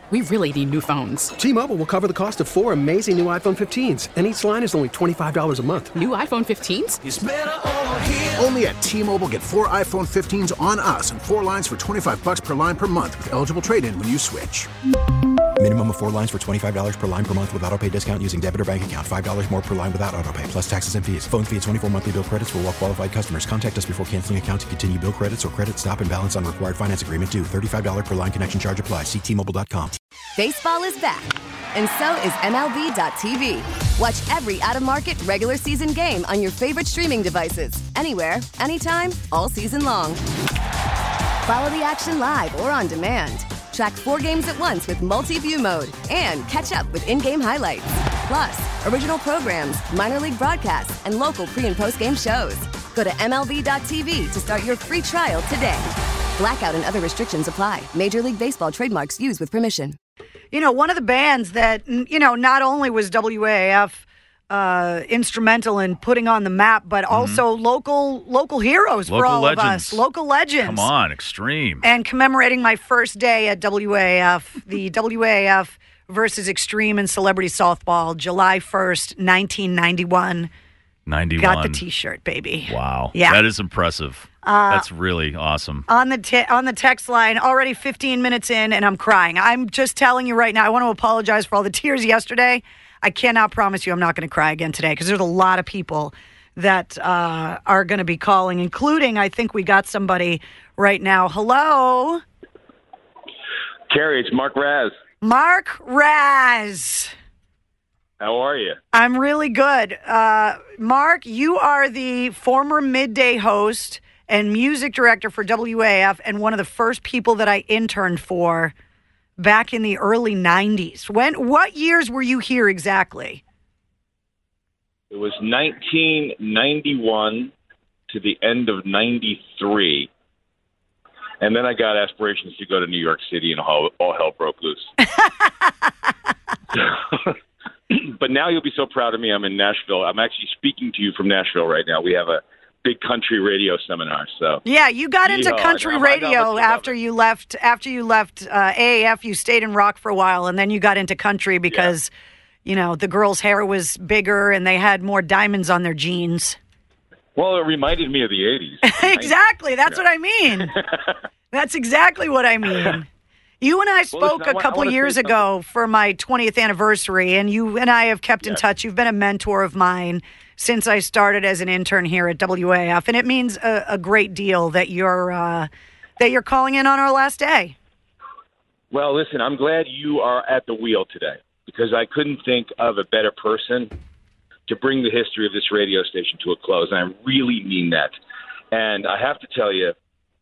We really need new phones. T-Mobile will cover the cost of 4 amazing new iPhone 15s, and each line is only $25 a month. New iPhone 15s? It's better over here. Only at T-Mobile, get 4 iPhone 15s on us and 4 lines for $25 per line per month with eligible trade-in when you switch. Minimum of 4 lines for $25 per line per month with autopay discount using debit or bank account. $5 more per line without autopay, plus taxes and fees. Phone fee at 24 monthly bill credits for well-qualified customers. Contact us before canceling account to continue bill credits or credit stop and balance on required finance agreement due. $35 per line connection charge applies. See T-Mobile.com. Baseball is back, and so is MLB.tv. Watch every out-of-market regular season game on your favorite streaming devices. Anywhere, anytime, all season long. Follow the action live or on demand. Track 4 games at once with multi-view mode and catch up with in-game highlights. Plus, original programs, minor league broadcasts, and local pre- and post-game shows. Go to MLB.tv to start your free trial today. Blackout and other restrictions apply. Major League Baseball trademarks used with permission. You know, one of the bands that, not only was WAAF instrumental in putting on the map, but also local heroes for all of us. Local legends. Come on, Extreme. And commemorating my first day at WAAF, the WAAF versus Extreme in Celebrity Softball, July 1st, 1991. 91. Got the T-shirt, baby. Wow. Yeah. That is impressive. That's really awesome. On the text line, already 15 minutes in, and I'm crying. I'm just telling you right now, I want to apologize for all the tears yesterday. I cannot promise you I'm not going to cry again today because there's a lot of people that are going to be calling, including, I think we got somebody right now. Hello? Carrie, it's Mark Raz. Mark Raz. How are you? I'm really good. Mark, you are the former midday host and music director for WAF and one of the first people that I interned for back in the early 90s. What years were you here exactly? It was 1991 to the end of 93. And then I got aspirations to go to New York City and all hell broke loose. But now you'll be so proud of me. I'm in Nashville. I'm actually speaking to you from Nashville right now. We have a big country radio seminar. So yeah, you got into country radio after you left. After you left AAF, you stayed in rock for a while, and then you got into country because the girls' hair was bigger and they had more diamonds on their jeans. Well, it reminded me of the 80s. Exactly. That's what I mean. That's exactly what I mean. You and I spoke a couple years ago for my 20th anniversary, and you and I have kept in touch. You've been a mentor of mine since I started as an intern here at WAF, and it means a great deal that you're calling in on our last day. Well, listen, I'm glad you are at the wheel today because I couldn't think of a better person to bring the history of this radio station to a close, and I really mean that. And I have to tell you,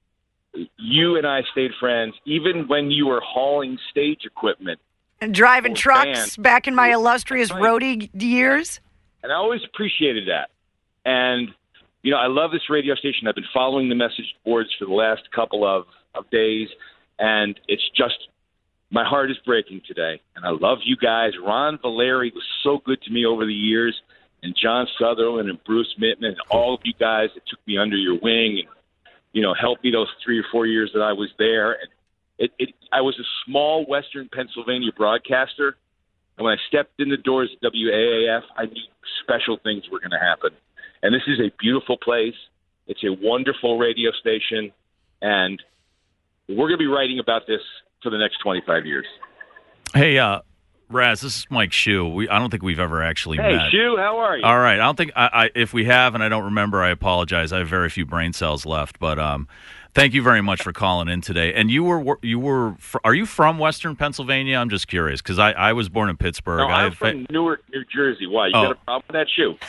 you and I stayed friends even when you were hauling stage equipment. And driving trucks back in my illustrious roadie years. And I always appreciated that. And, I love this radio station. I've been following the message boards for the last couple of days, and it's just, my heart is breaking today. And I love you guys. Ron Valeri was so good to me over the years, and John Sutherland and Bruce Mittman and all of you guys that took me under your wing and, helped me those 3 or 4 years that I was there. And I was a small Western Pennsylvania broadcaster, and when I stepped in the doors at WAAF, I knew special things were going to happen. And this is a beautiful place. It's a wonderful radio station, and we're going to be writing about this for the next 25 years. Hey, Raz, this is Mike Shue. I don't think we've ever actually met. Hey, Shue, how are you? All right. I don't think if we have and I don't remember, I apologize. I have very few brain cells left, but thank you very much for calling in today. And are you from Western Pennsylvania? I'm just curious because I was born in Pittsburgh. No, I'm from Newark, New Jersey. Why? You got a problem with that, Shue?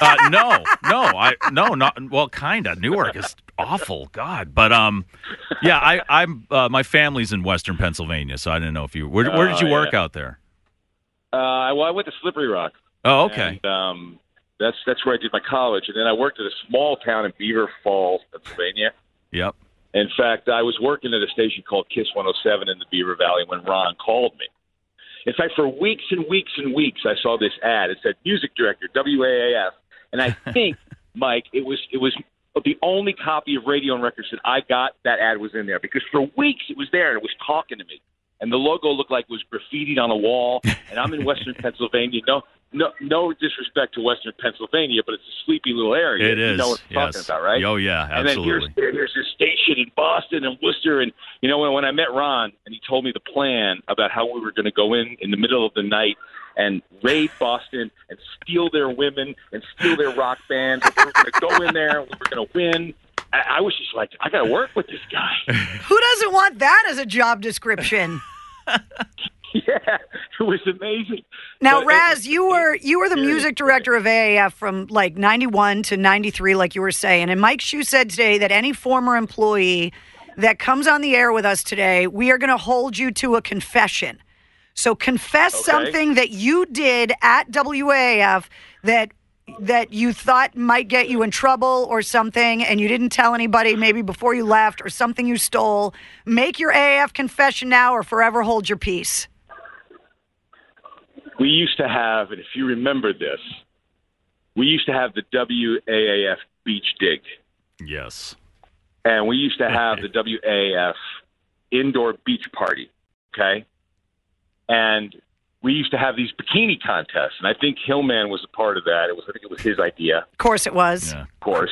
Kind of. Newark is awful. God. But I'm my family's in Western Pennsylvania, so I didn't know if you where did you work out there? Well, I went to Slippery Rock. Oh, okay. And, that's where I did my college, and then I worked at a small town in Beaver Falls, Pennsylvania. Yep. In fact, I was working at a station called Kiss 107 in the Beaver Valley when Ron called me. In fact, for weeks and weeks and weeks, I saw this ad. It said music director, WAAF, and I think, Mike, it was the only copy of Radio and Records that I got. That ad was in there because for weeks it was there and it was talking to me. and the logo looked like it was graffitied on a wall, and I'm in Western Pennsylvania. No disrespect to Western Pennsylvania, but it's a sleepy little area. It is. You know what I'm talking about, right? Oh, yeah, absolutely. And then here's this station in Boston and Worcester. And, when I met Ron and he told me the plan about how we were going to go in the middle of the night and raid Boston and steal their women and steal their rock bands, and we were going to go in there and we were going to win, I was just like, I got to work with this guy. Who doesn't want that as a job description? Yeah, it was amazing. Now, Raz, you were the music director of AAF from like 91 to 93, like you were saying. And Mike Shue said today that any former employee that comes on the air with us today, we are going to hold you to a confession. So confess something that you did at WAAF that you thought might get you in trouble or something, and you didn't tell anybody maybe before you left, or something you stole. Make your AAF confession now or forever hold your peace. We used to have, and if you remember this, we used to have the WAAF beach dig. Yes. And we used to have the WAAF indoor beach party, okay? And we used to have these bikini contests, and I think Hillman was a part of that. I think it was his idea. Of course it was. Yeah. Of course.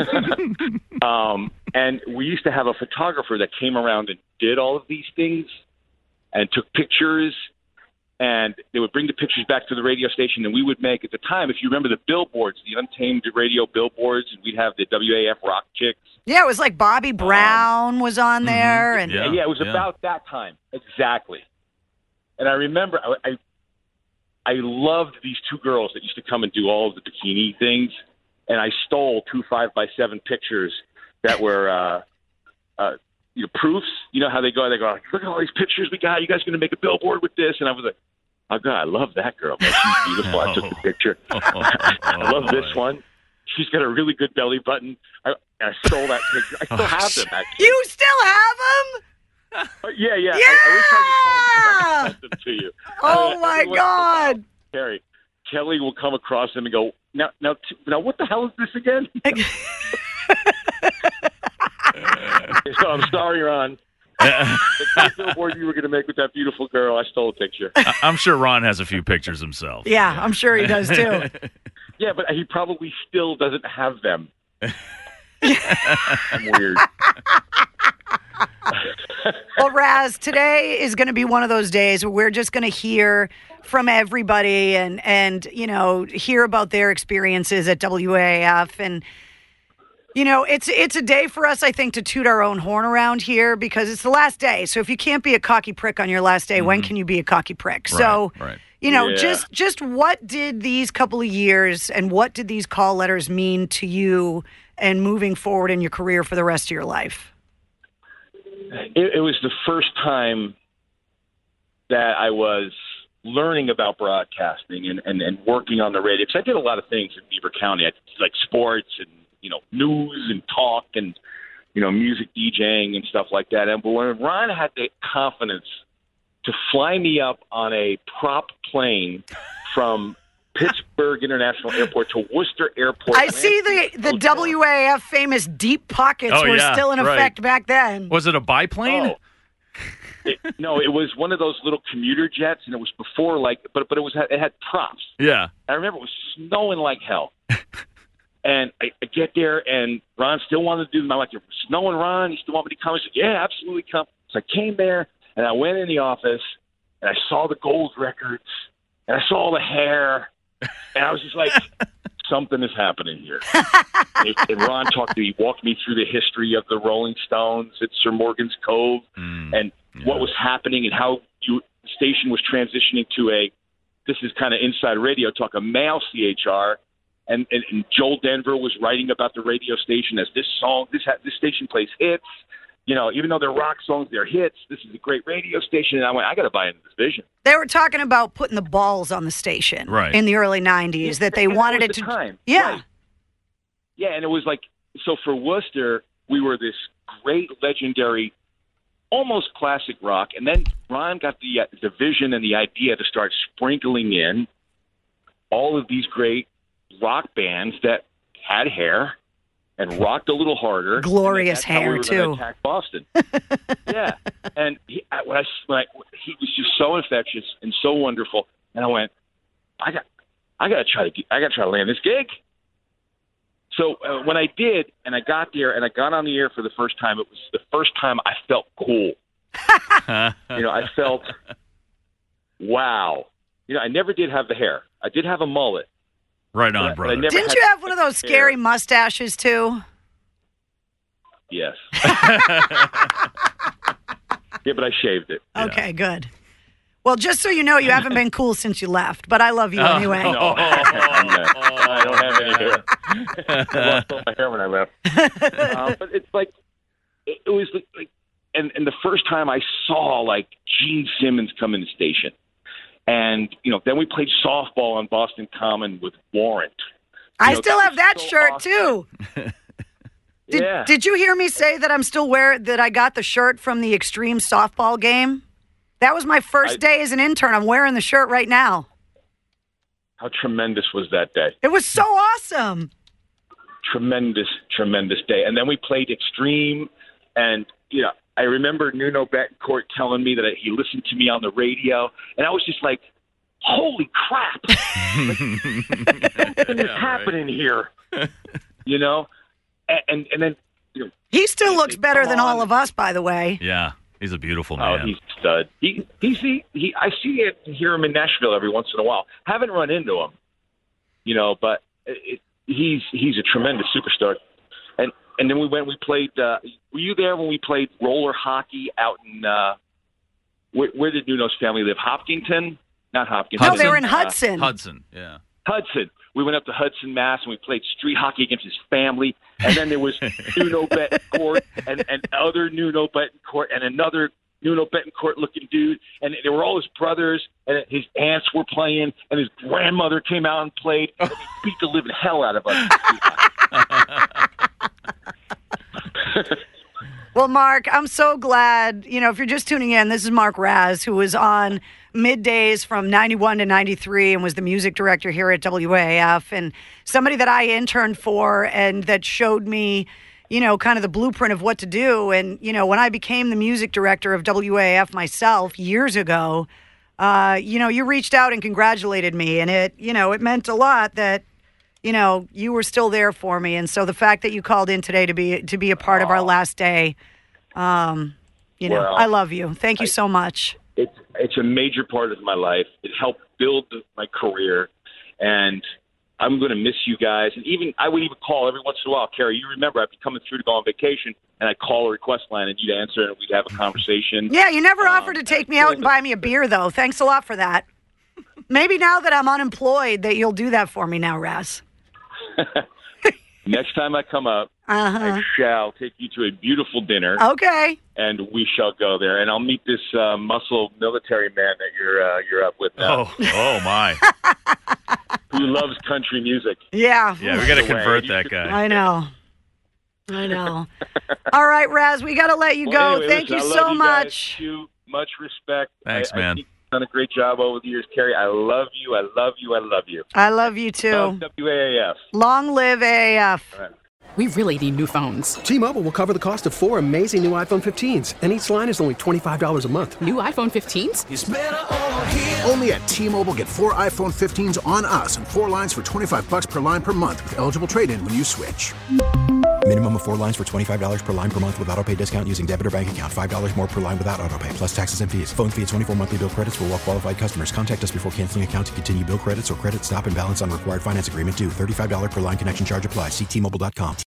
And we used to have a photographer that came around and did all of these things and took pictures, and they would bring the pictures back to the radio station, and we would make, at the time, if you remember the billboards, the Untamed radio billboards, and we'd have the WAF rock chicks. Yeah, it was like Bobby Brown was on there. Mm-hmm. And Yeah, it was about that time. Exactly. And I remember I loved these two girls that used to come and do all of the bikini things, and I stole 2 5x7 pictures that were proofs. You know how they go, look at all these pictures we got. You guys going to make a billboard with this? And I was like, oh, God, I love that girl. Man, she's beautiful. I took the picture. I love this one. She's got a really good belly button. I stole that picture. I still have them, actually. You still have them? Yeah. Yeah! I wish I could send them to you. Oh, my God. Terry, Kelly will come across them and go, now, what the hell is this again? So I'm sorry, Ron. The billboard you were going to make with that beautiful girl, I stole a picture. I'm sure Ron has a few pictures himself. Yeah, I'm sure he does, too. Yeah, but he probably still doesn't have them. I'm weird. Well, Raz, today is going to be one of those days where we're just going to hear from everybody and hear about their experiences at WAAF. And, it's a day for us, I think, to toot our own horn around here because it's the last day. So if you can't be a cocky prick on your last day, when can you be a cocky prick? Right, so, right. Just what did these couple of years and what did these call letters mean to you and moving forward in your career for the rest of your life? It was the first time that I was learning about broadcasting and working on the radio. Because I did a lot of things in Beaver County, like sports and, news and talk and, music DJing and stuff like that. And when Ron had the confidence to fly me up on a prop plane from Pittsburgh International Airport to Worcester Airport. I see the WAF famous deep pockets were still in effect back then. Was it a biplane? No, it was one of those little commuter jets, and it was before but it had props. Yeah. I remember it was snowing like hell. And I get there, and Ron still wanted to do them. I'm like, snowing, Ron? You still want me to come? He said, yeah, absolutely come. So I came there, and I went in the office, and I saw the gold records, and I saw all the hair, and I was just like, something is happening here. And Ron walked me through the history of the Rolling Stones at Sir Morgan's Cove and what was happening and how the station was transitioning to this is kind of inside radio talk, a male CHR. And Joel Denver was writing about the radio station as this station plays hits. Even though they're rock songs, they're hits. This is a great radio station. And I went, I got to buy into this vision. They were talking about putting the balls on the station in the early 90s, that they wanted it to. Time. Yeah. Right. Yeah, and it was like, so for Worcester, we were this great, legendary, almost classic rock. And then Ron got the vision and the idea to start sprinkling in all of these great rock bands that had hair and rocked a little harder. Glorious that's how hair, we were too. gonna attack Boston. Yeah, and he was just so infectious and so wonderful. And I went, I got to try to land this gig. So when I did, and I got there, and I got on the air for the first time, it was the first time I felt cool. I felt, wow. I never did have the hair. I did have a mullet. Right on, brother. Didn't you have one of those scary mustaches, too? Yes. Yeah, but I shaved it. Okay, good. Well, just so you know, you haven't been cool since you left, but I love you anyway. No, I don't have any hair. I lost all my hair when I left. But it's like, it was like, and the first time I saw, like, Gene Simmons come in the station. And, then we played softball on Boston Common with Warrant. I still have that shirt, awesome. Too. Did you hear me say that I'm still that I got the shirt from the Extreme softball game? That was my first day as an intern. I'm wearing the shirt right now. How tremendous was that day? It was so awesome. Tremendous, tremendous day. And then we played Extreme, and, I remember Nuno Betancourt telling me that he listened to me on the radio, and I was just like, holy crap. What is happening here? And then, he still looks better than all of us, by the way. Yeah, he's a beautiful man. Oh, he's a stud. I see it and hear him in Nashville every once in a while. Haven't run into him, but he's a tremendous superstar. And then we played. Were you there when we played roller hockey out in where did Nuno's family live? Hopkinton? Not Hopkinton. No, they were in Hudson. Hudson, yeah. Hudson. We went up to Hudson, Mass, and we played street hockey against his family. And then there was Nuno Betancourt and other Nuno Betancourt and another Nuno Betancourt-looking dude. And they were all his brothers, and his aunts were playing, and his grandmother came out and played. And he beat the living hell out of us. Well, Mark, I'm so glad, if you're just tuning in, this is Mark Raz, who was on middays from 91 to 93 and was the music director here at WAAF, and somebody that I interned for and that showed me, kind of the blueprint of what to do. And, when I became the music director of WAAF myself years ago, you reached out and congratulated me, and it meant a lot that, you were still there for me. And so the fact that you called in today to be a part of our last day, I love you. Thank you so much. It's a major part of my life. It helped build my career, and I'm going to miss you guys. And I would even call every once in a while. Carrie, you remember I'd be coming through to go on vacation, and I'd call a request line, and you'd answer, and we'd have a conversation. Yeah, you never offered to take me out and buy me a beer, though. Thanks a lot for that. Maybe now that I'm unemployed that you'll do that for me now, Raz. Next time I come up, I shall take you to a beautiful dinner. Okay. And we shall go there, and I'll meet this muscle military man that you're up with now. Oh my! Who loves country music? Yeah. Yeah, we got to convert that guy. I know. All right, Raz, we got to let you go. Anyway, Thank you so much. Much respect. Thanks, man. You've done a great job over the years, Carrie. I love you. I love you. I love you. I love you too. Love WAAF. Long live AAF. All right. We really need new phones. T-Mobile will cover the cost of 4 amazing new iPhone 15s, and each line is only $25 a month. New iPhone 15s? It's better over here. Only at T-Mobile, get 4 iPhone 15s on us and 4 lines for $25 per line per month with eligible trade-in when you switch. Minimum of 4 lines for $25 per line per month with autopay discount using debit or bank account. $5 more per line without autopay, plus taxes and fees. Phone fee at 24 monthly bill credits for well-qualified customers. Contact us before canceling account to continue bill credits or credit stop and balance on required finance agreement due. $35 per line connection charge applies. See T-Mobile.com.